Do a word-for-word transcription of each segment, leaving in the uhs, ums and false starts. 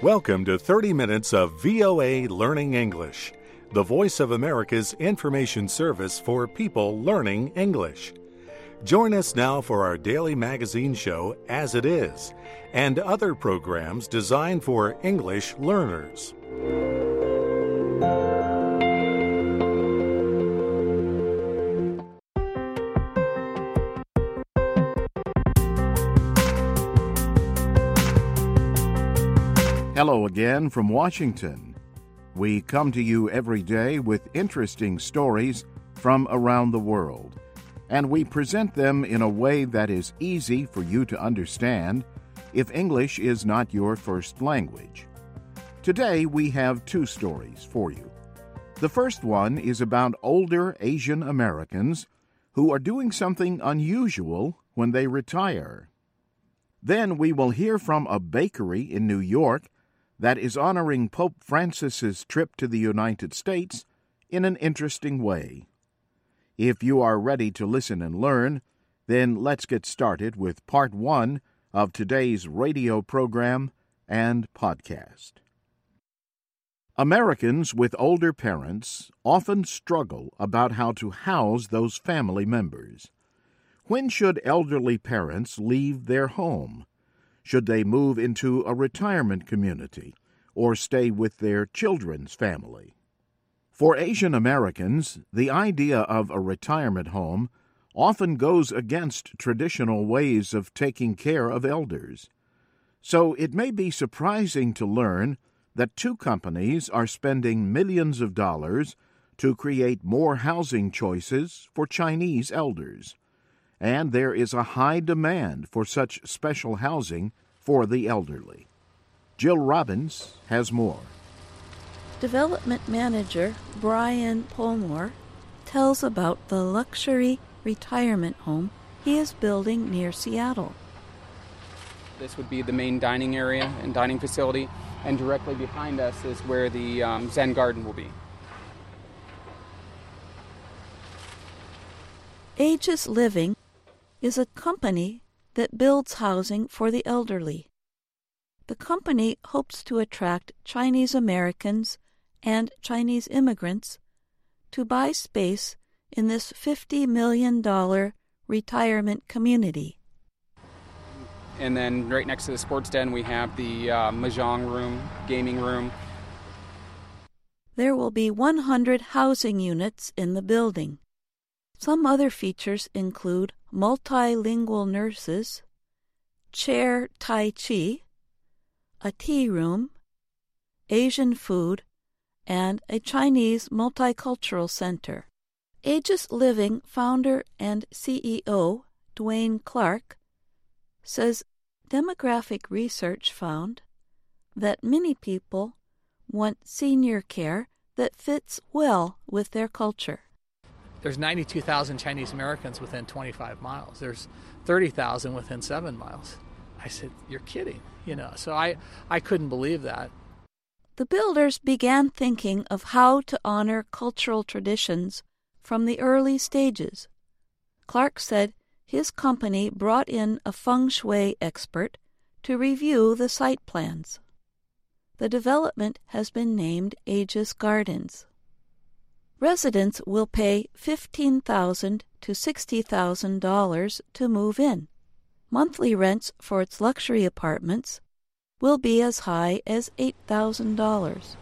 Welcome to thirty minutes of V O A Learning English, the voice of America's information service for people learning English. Join us now for our daily magazine show, As It Is, and other programs designed for English learners. Hello again from Washington. We come to you every day with interesting stories from around the world, and we present them in a way that is easy for you to understand if English is not your first language. Today we have two stories for you. The first one is about older Asian Americans who are doing something unusual when they retire. Then we will hear from a bakery in New York that is honoring Pope Francis's trip to the United States in an interesting way. If you are ready to listen and learn, then let's get started with part one of today's radio program and podcast. Americans with older parents often struggle about how to house those family members. When should elderly parents leave their home? Should they move into a retirement community or stay with their children's family? For Asian Americans, the idea of a retirement home often goes against traditional ways of taking care of elders. So it may be surprising to learn that two companies are spending millions of dollars to create more housing choices for Chinese elders. And there is a high demand for such special housing for the elderly. Jill Robbins has more. Development Manager Brian Polmore tells about the luxury retirement home he is building near Seattle. This would be the main dining area and dining facility, and directly behind us is where the um, Zen Garden will be. Aegis Living is a company that builds housing for the elderly. The company hopes to attract Chinese Americans and Chinese immigrants to buy space in this fifty million dollars retirement community. And then right next to the sports den, we have the uh, mahjong room, gaming room. There will be one hundred housing units in the building. Some other features include multilingual nurses, chair tai chi, a tea room, Asian food, and a Chinese multicultural center. Aegis Living founder and C E O Dwayne Clark says demographic research found that many people want senior care that fits well with their culture. There's ninety-two thousand Chinese Americans within twenty-five miles. There's thirty thousand within seven miles. I said, you're kidding, you know. So I, I couldn't believe that. The builders began thinking of how to honor cultural traditions from the early stages. Clark said his company brought in a feng shui expert to review the site plans. The development has been named Aegis Gardens. Residents will pay fifteen thousand dollars to sixty thousand dollars to move in. Monthly rents for its luxury apartments will be as high as eight thousand dollars.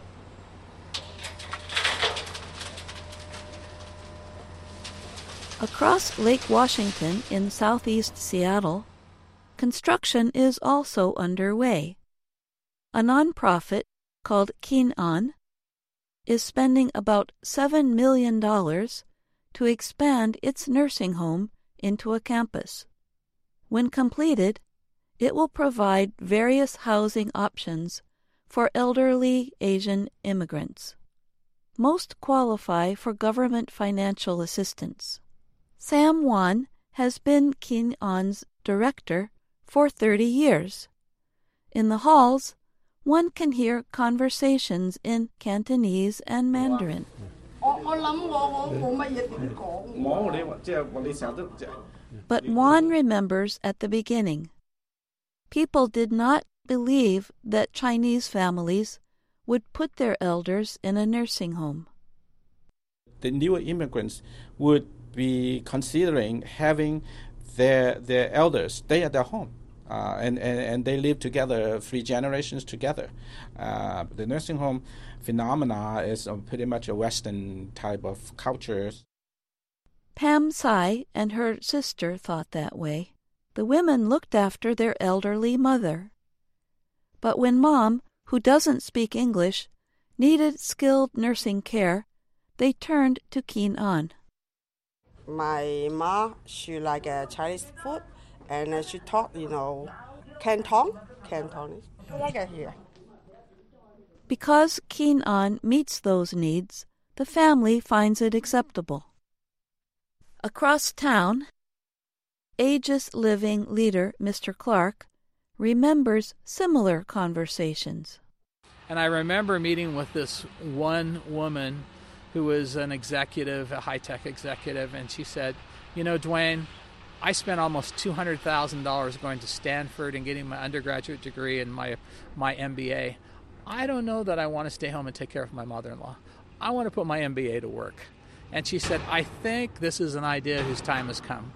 Across Lake Washington in southeast Seattle, construction is also underway. A nonprofit called Kin On is spending about seven million dollars to expand its nursing home into a campus. When completed, it will provide various housing options for elderly Asian immigrants. Most qualify for government financial assistance. Sam Wan has been Kin On's director for thirty years. In the halls, one can hear conversations in Cantonese and Mandarin. But Wan remembers at the beginning, people did not believe that Chinese families would put their elders in a nursing home. The newer immigrants would be considering having their their elders stay at their home, uh, and, and, and they live together, three generations together. Uh, the nursing home phenomena is uh, pretty much a Western type of culture. Pam Tsai and her sister thought that way. The women looked after their elderly mother. But when Mom, who doesn't speak English, needed skilled nursing care, they turned to Keen An. My mom, she like uh, Chinese food, and uh, she taught, you know, Canton, Cantonese. I like it here. Because Keen An meets those needs, the family finds it acceptable. Across town, Aegis Living leader Mister Clark remembers similar conversations. And I remember meeting with this one woman who was an executive, a high-tech executive, and she said, you know, Dwayne, I spent almost two hundred thousand dollars going to Stanford and getting my undergraduate degree and my my M B A. I don't know that I want to stay home and take care of my mother-in-law. I want to put my M B A to work. And she said, I think this is an idea whose time has come.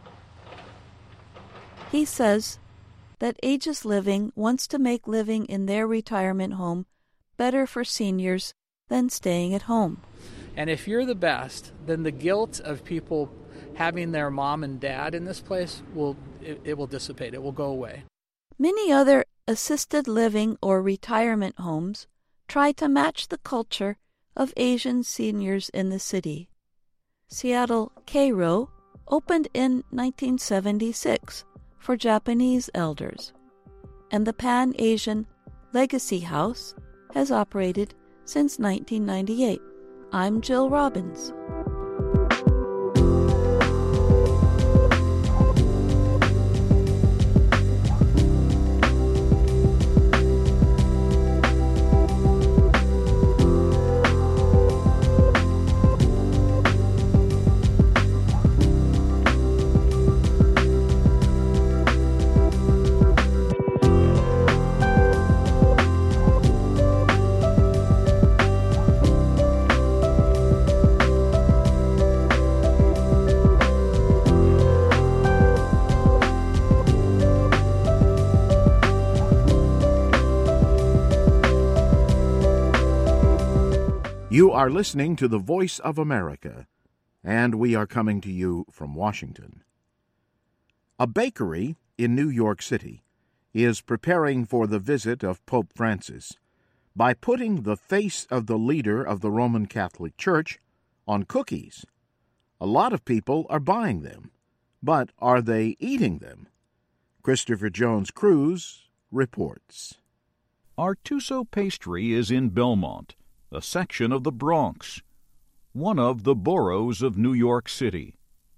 He says that Aegis Living wants to make living in their retirement home better for seniors than staying at home. And if you're the best, then the guilt of people having their mom and dad in this place will it, it will dissipate. It will go away. Many other assisted living or retirement homes try to match the culture of Asian seniors in the city. Seattle Keiro opened in nineteen seventy-six for Japanese elders, and the Pan-Asian Legacy House has operated since nineteen ninety-eight. I'm Jill Robbins. You are listening to the Voice of America, and we are coming to you from Washington. A bakery in New York City is preparing for the visit of Pope Francis by putting the face of the leader of the Roman Catholic Church on cookies. A lot of people are buying them, but are they eating them? Christopher Jones Cruz reports. Artuso Pastry is in Belmont, a section of the Bronx, one of the boroughs of New York City.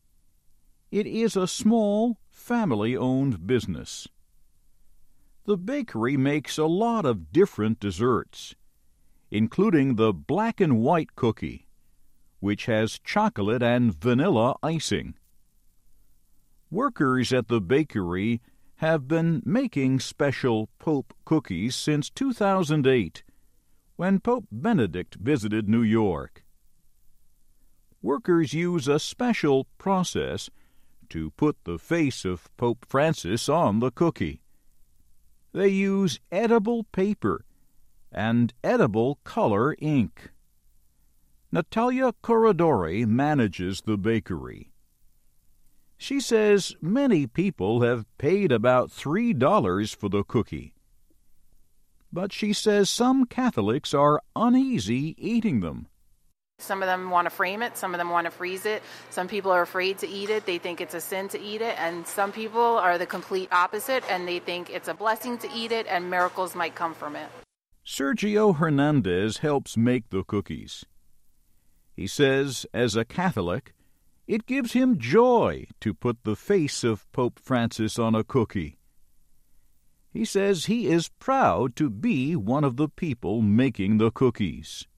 It is a small, family-owned business. The bakery makes a lot of different desserts, including the black and white cookie, which has chocolate and vanilla icing. Workers at the bakery have been making special Pope cookies since two thousand eight, when Pope Benedict visited New York. Workers use a special process to put the face of Pope Francis on the cookie. They use edible paper and edible color ink. Natalia Corridori manages the bakery. She says many people have paid about three dollars for the cookie. But she says some Catholics are uneasy eating them. Some of them want to frame it, some of them want to freeze it. Some people are afraid to eat it, they think it's a sin to eat it, and some people are the complete opposite, and they think it's a blessing to eat it, and miracles might come from it. Sergio Hernandez helps make the cookies. He says, as a Catholic, it gives him joy to put the face of Pope Francis on a cookie. He says he is proud to be one of the people making the cookies.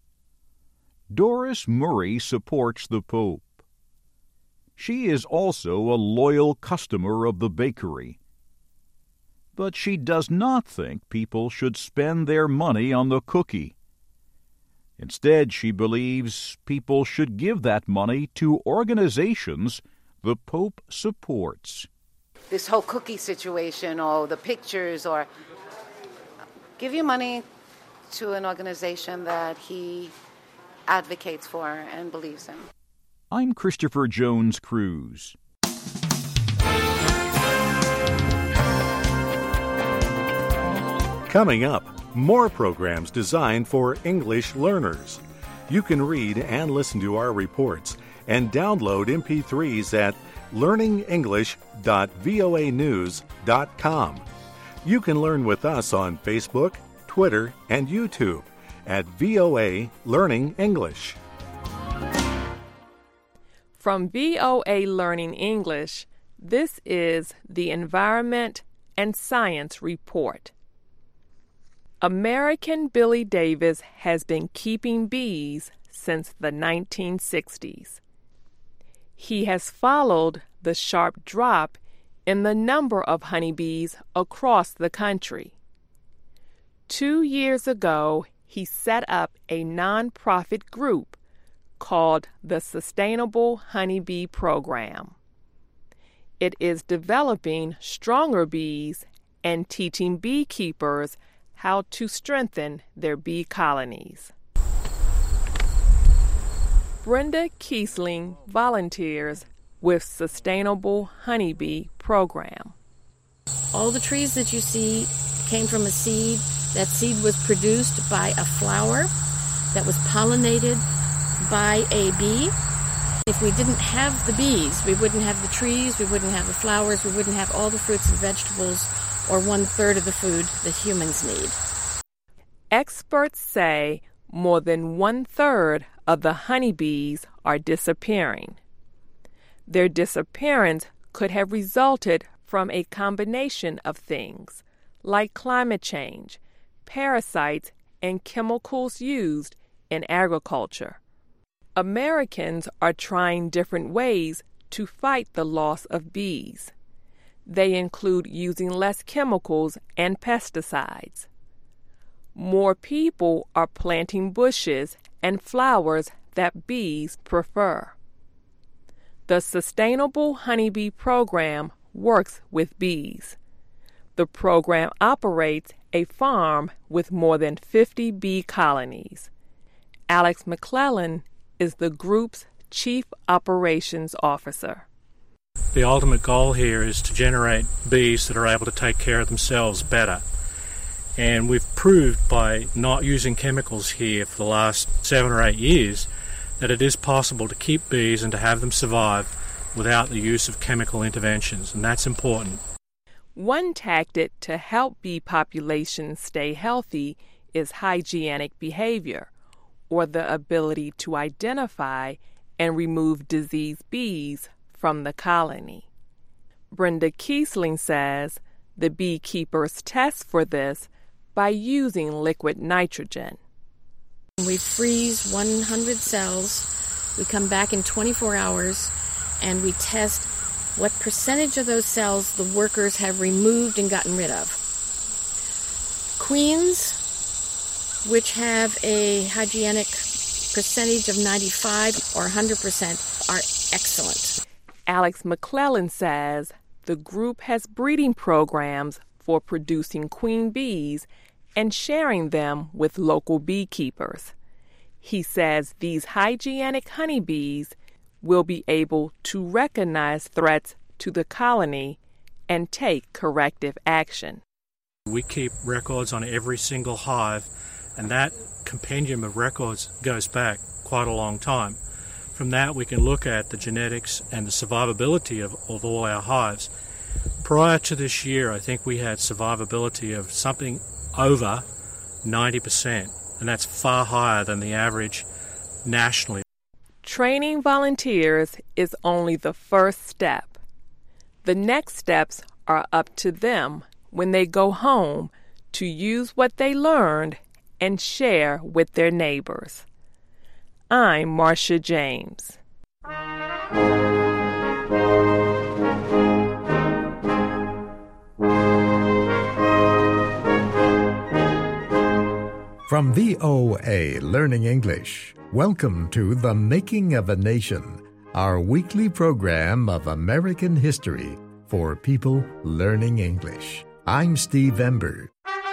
Doris Murray supports the Pope. She is also a loyal customer of the bakery. But she does not think people should spend their money on the cookie. Instead, she believes people should give that money to organizations the Pope supports. This whole cookie situation, or the pictures, or give your money to an organization that he advocates for and believes in. I'm Christopher Jones Cruz. Coming up, more programs designed for English learners. You can read and listen to our reports and download M P threes at learning english dot voa news dot com. You can learn with us on Facebook, Twitter, and YouTube at V O A Learning English. From V O A Learning English, this is the Environment and Science Report. American Billy Davis has been keeping bees since the nineteen sixties. He has followed the sharp drop in the number of honeybees across the country. Two years ago, he set up a nonprofit group called the Sustainable Honeybee Program. It is developing stronger bees and teaching beekeepers how to strengthen their bee colonies. Brenda Kiesling volunteers with Sustainable Honeybee Program. All the trees that you see came from a seed. That seed was produced by a flower that was pollinated by a bee. If we didn't have the bees, we wouldn't have the trees, we wouldn't have the flowers, we wouldn't have all the fruits and vegetables, or one-third of the food that humans need. Experts say more than one-third of the honeybees are disappearing. Their disappearance could have resulted from a combination of things, like climate change, parasites, and chemicals used in agriculture. Americans are trying different ways to fight the loss of bees. They include using less chemicals and pesticides. More people are planting bushes and flowers that bees prefer. The Sustainable Honeybee Program works with bees. The program operates a farm with more than fifty bee colonies. Alex McClellan is the group's Chief Operations Officer. The ultimate goal here is to generate bees that are able to take care of themselves better. And we've proved by not using chemicals here for the last seven or eight years that it is possible to keep bees and to have them survive without the use of chemical interventions, and that's important. One tactic to help bee populations stay healthy is hygienic behavior, or the ability to identify and remove diseased bees from the colony. Brenda Kiesling says the beekeepers test for this by using liquid nitrogen. We freeze one hundred cells. We come back in twenty-four hours and we test what percentage of those cells the workers have removed and gotten rid of. Queens, which have a hygienic percentage of ninety-five or one hundred percent, are excellent. Alex McClellan says the group has breeding programs for producing queen bees and sharing them with local beekeepers. He says these hygienic honeybees will be able to recognize threats to the colony and take corrective action. We keep records on every single hive, and that compendium of records goes back quite a long time. From that, we can look at the genetics and the survivability of, of all our hives. Prior to this year, I think we had survivability of something over ninety percent, and that's far higher than the average nationally. Training volunteers is only the first step. The next steps are up to them when they go home to use what they learned and share with their neighbors. I'm Marcia James. From V O A Learning English, welcome to The Making of a Nation, our weekly program of American history for people learning English. I'm Steve Ember.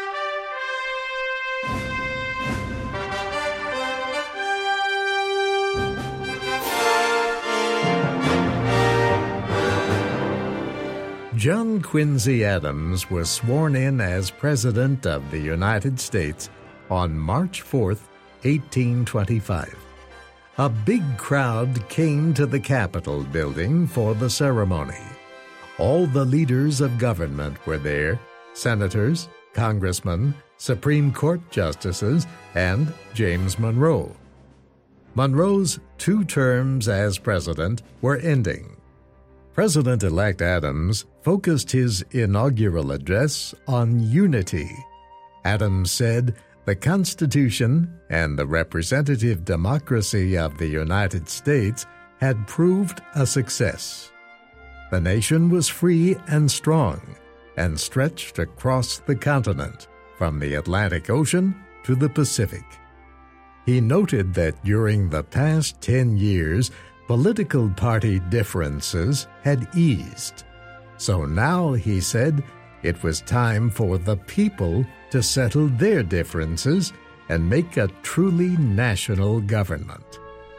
John Quincy Adams was sworn in as President of the United States on March fourth, eighteen twenty-five. A big crowd came to the Capitol building for the ceremony. All the leaders of government were there: senators, congressmen, Supreme Court justices, and James Monroe. Monroe's two terms as president were ending. President-elect Adams focused his inaugural address on unity. Adams said the Constitution and the representative democracy of the United States had proved a success. The nation was free and strong and stretched across the continent, from the Atlantic Ocean to the Pacific. He noted that during the past ten years, political party differences had eased. So now, he said, it was time for the people to settle their differences and make a truly national government.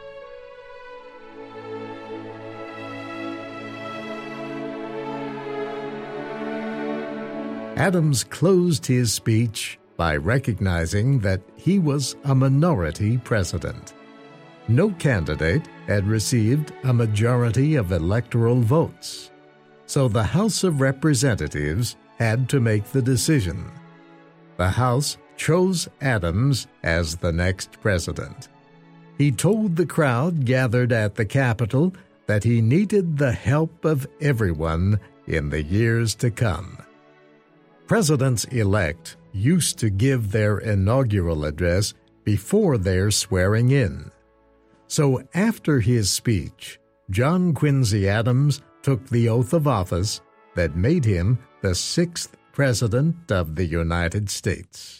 Adams closed his speech by recognizing that he was a minority president. No candidate had received a majority of electoral votes, so the House of Representatives had to make the decision. The House chose Adams as the next president. He told the crowd gathered at the Capitol that he needed the help of everyone in the years to come. Presidents-elect used to give their inaugural address before their swearing in. So after his speech, John Quincy Adams took the oath of office that made him the sixth President of the United States.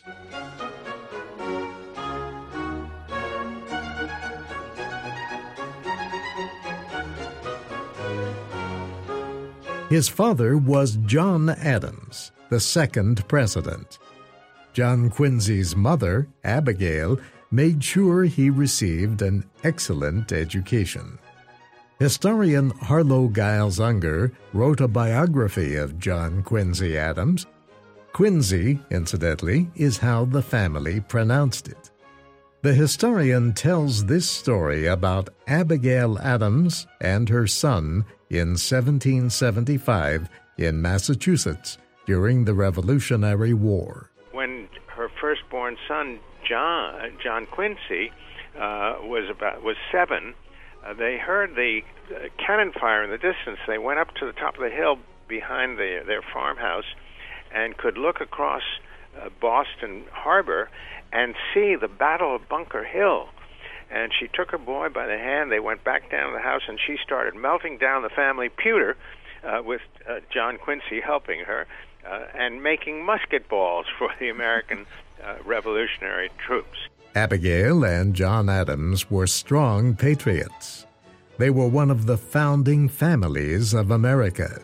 His father was John Adams, the second president. John Quincy's mother, Abigail, made sure he received an excellent education. Historian Harlow Giles Unger wrote a biography of John Quincy Adams. Quincy, incidentally, is how the family pronounced it. The historian tells this story about Abigail Adams and her son in seventeen seventy-five in Massachusetts during the Revolutionary War. When her firstborn son, John John Quincy, uh, was about was seven, uh, they heard the uh, cannon fire in the distance. They went up to the top of the hill behind the, their farmhouse and could look across uh, Boston Harbor and see the Battle of Bunker Hill. And she took her boy by the hand. They went back down to the house, and she started melting down the family pewter uh, with uh, John Quincy helping her uh, and making musket balls for the American uh, Revolutionary troops. Abigail and John Adams were strong patriots. They were one of the founding families of America.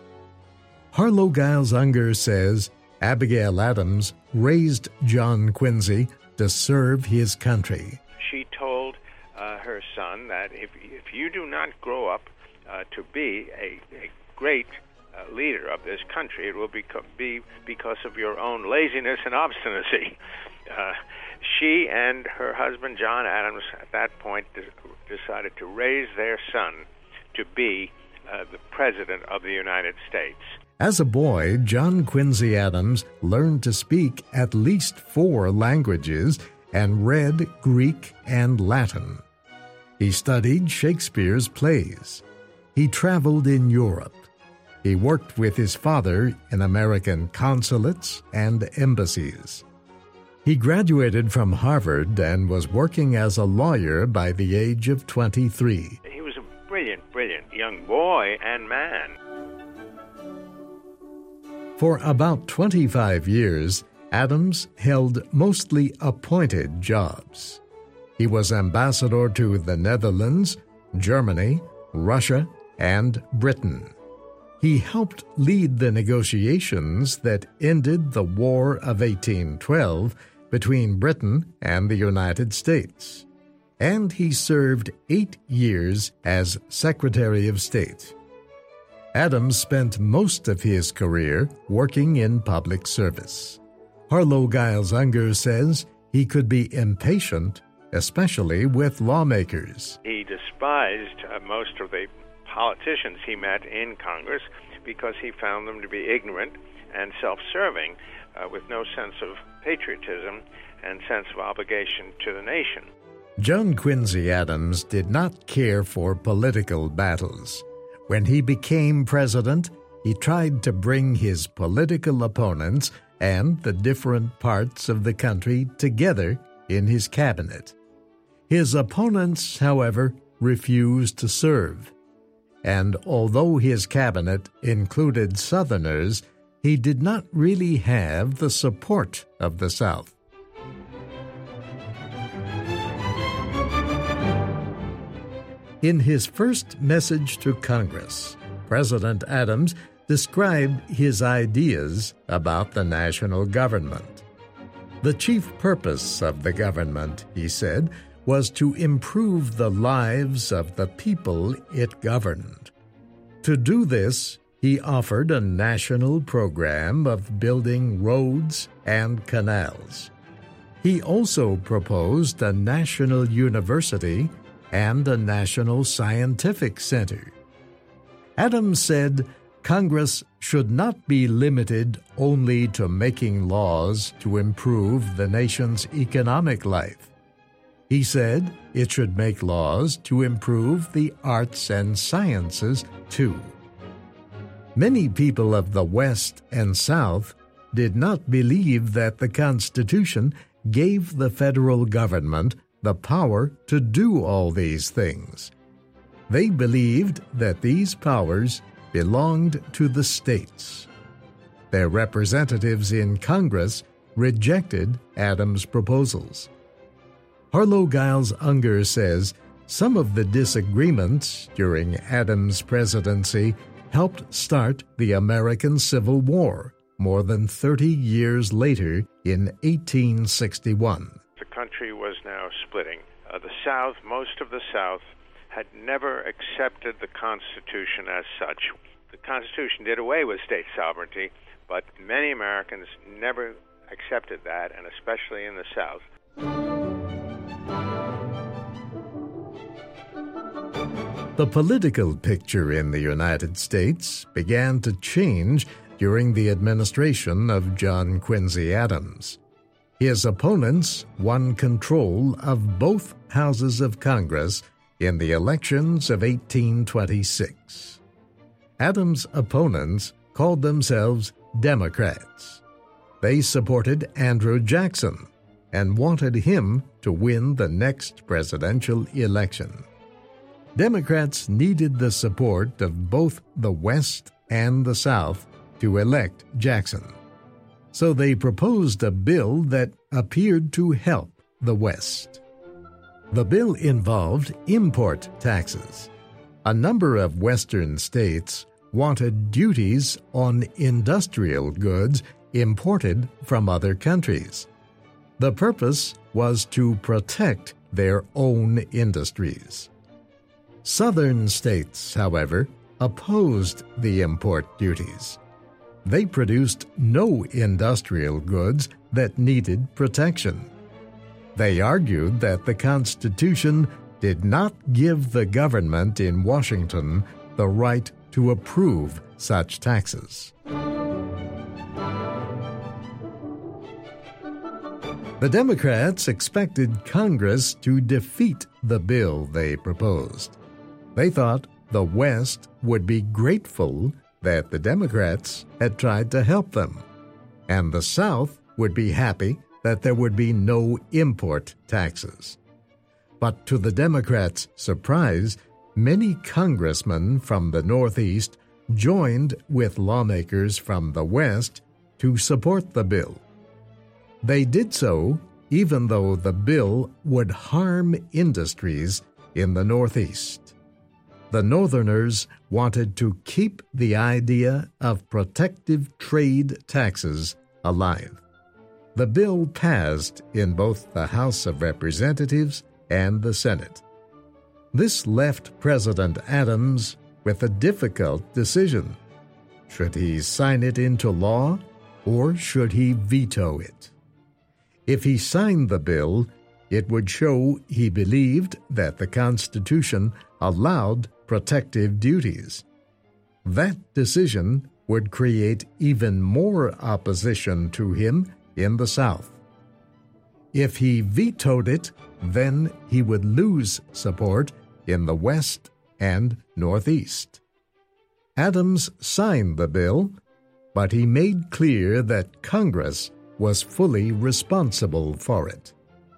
Harlow Giles Unger says Abigail Adams raised John Quincy to serve his country. She told uh, her son that if if you do not grow up uh, to be a, a great uh, leader of this country, it will be, be because of your own laziness and obstinacy. Uh, she and her husband, John Adams, at that point de- decided to raise their son to be uh, the President of the United States. As a boy, John Quincy Adams learned to speak at least four languages and read Greek and Latin. He studied Shakespeare's plays. He traveled in Europe. He worked with his father in American consulates and embassies. He graduated from Harvard and was working as a lawyer by the age of twenty-three. He was a brilliant, brilliant young boy and man. For about twenty-five years, Adams held mostly appointed jobs. He was ambassador to the Netherlands, Germany, Russia, and Britain. He helped lead the negotiations that ended the War of eighteen twelve between Britain and the United States. And he served eight years as Secretary of State. Adams spent most of his career working in public service. Harlow Giles Unger says he could be impatient, especially with lawmakers. He despised uh, most of the politicians he met in Congress because he found them to be ignorant and self-serving, uh, with no sense of patriotism and sense of obligation to the nation. John Quincy Adams did not care for political battles. When he became president, he tried to bring his political opponents and the different parts of the country together in his cabinet. His opponents, however, refused to serve. And although his cabinet included Southerners, he did not really have the support of the South. In his first message to Congress, President Adams described his ideas about the national government. The chief purpose of the government, he said, was to improve the lives of the people it governed. To do this, he offered a national program of building roads and canals. He also proposed a national university and a national scientific center. Adams said Congress should not be limited only to making laws to improve the nation's economic life. He said it should make laws to improve the arts and sciences, too. Many people of the West and South did not believe that the Constitution gave the federal government the power to do all these things. They believed that these powers belonged to the states. Their representatives in Congress rejected Adams' proposals. Harlow Giles Unger says some of the disagreements during Adams' presidency helped start the American Civil War more than thirty years later in eighteen sixty-one. The country was now splitting. Uh, the South, most of the South, had never accepted the Constitution as such. The Constitution did away with state sovereignty, but many Americans never accepted that, and especially in the South. The political picture in the United States began to change during the administration of John Quincy Adams. His opponents won control of both houses of Congress in the elections of eighteen twenty-six. Adams' opponents called themselves Democrats. They supported Andrew Jackson and wanted him to win the next presidential election. Democrats needed the support of both the West and the South to elect Jackson. So they proposed a bill that appeared to help the West. The bill involved import taxes. A number of Western states wanted duties on industrial goods imported from other countries. The purpose was to protect their own industries. Southern states, however, opposed the import duties. They produced no industrial goods that needed protection. They argued that the Constitution did not give the government in Washington the right to approve such taxes. The Democrats expected Congress to defeat the bill they proposed. They thought the West would be grateful that the Democrats had tried to help them, and the South would be happy that there would be no import taxes. But to the Democrats' surprise, many congressmen from the Northeast joined with lawmakers from the West to support the bill. They did so even though the bill would harm industries in the Northeast. The Northerners wanted to keep the idea of protective trade taxes alive. The bill passed in both the House of Representatives and the Senate. This left President Adams with a difficult decision. Should he sign it into law, or should he veto it? If he signed the bill, it would show he believed that the Constitution allowed protective duties. That decision would create even more opposition to him in the South. If he vetoed it, then he would lose support in the West and Northeast. Adams signed the bill, but he made clear that Congress was fully responsible for it.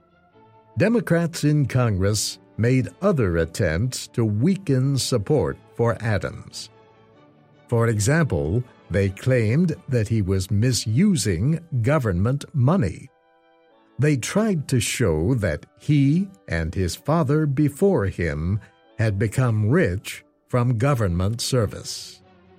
Democrats in Congress made other attempts to weaken support for Adams. For example, they claimed that he was misusing government money. They tried to show that he and his father before him had become rich from government service.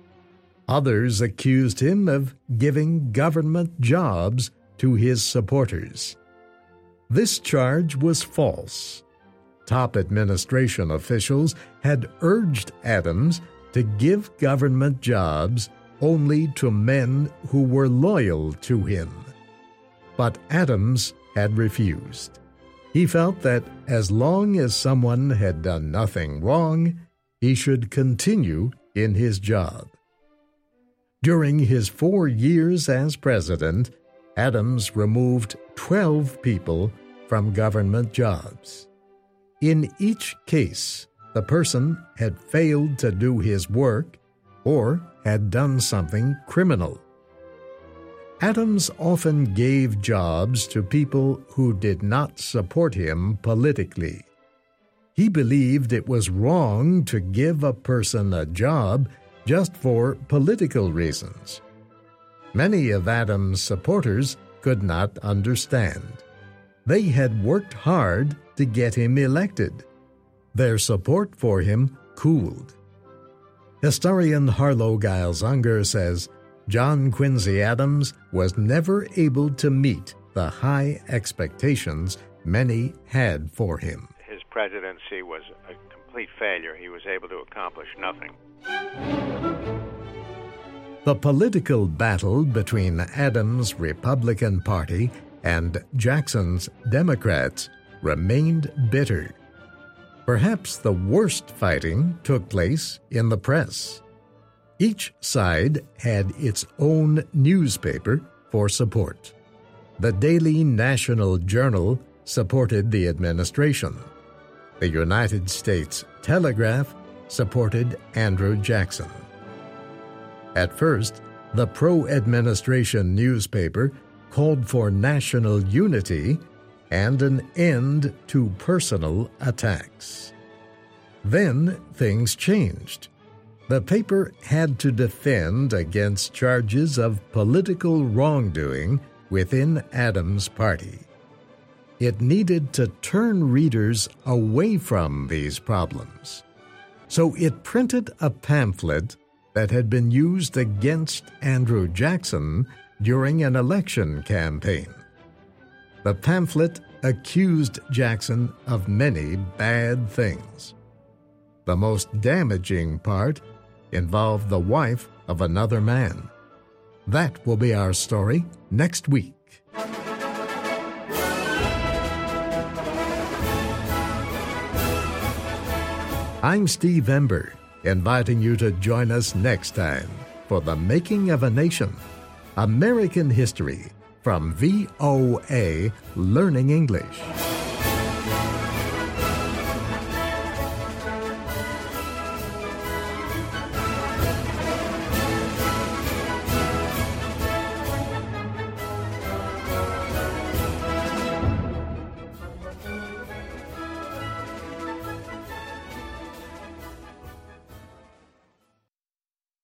Others accused him of giving government jobs to his supporters. This charge was false. Top administration officials had urged Adams to give government jobs only to men who were loyal to him. But Adams had refused. He felt that as long as someone had done nothing wrong, he should continue in his job. During his four years as president, Adams removed twelve people from government jobs. In each case, the person had failed to do his work or had done something criminal. Adams often gave jobs to people who did not support him politically. He believed it was wrong to give a person a job just for political reasons. Many of Adams' supporters could not understand. They had worked hard to get him elected. Their support for him cooled. Historian Harlow Giles Unger says John Quincy Adams was never able to meet the high expectations many had for him. His presidency was a complete failure. He was able to accomplish nothing. The political battle between Adams' Republican Party and Jackson's Democrats remained bitter. Perhaps the worst fighting took place in the press. Each side had its own newspaper for support. The Daily National Journal supported the administration. The United States Telegraph supported Andrew Jackson. At first, the pro-administration newspaper called for national unity and an end to personal attacks. Then things changed. The paper had to defend against charges of political wrongdoing within Adams' party. It needed to turn readers away from these problems. So it printed a pamphlet that had been used against Andrew Jackson during an election campaign. The pamphlet accused Jackson of many bad things. The most damaging part involved the wife of another man. That will be our story next week. I'm Steve Ember, inviting you to join us next time for The Making of a Nation, American History from V O A Learning English.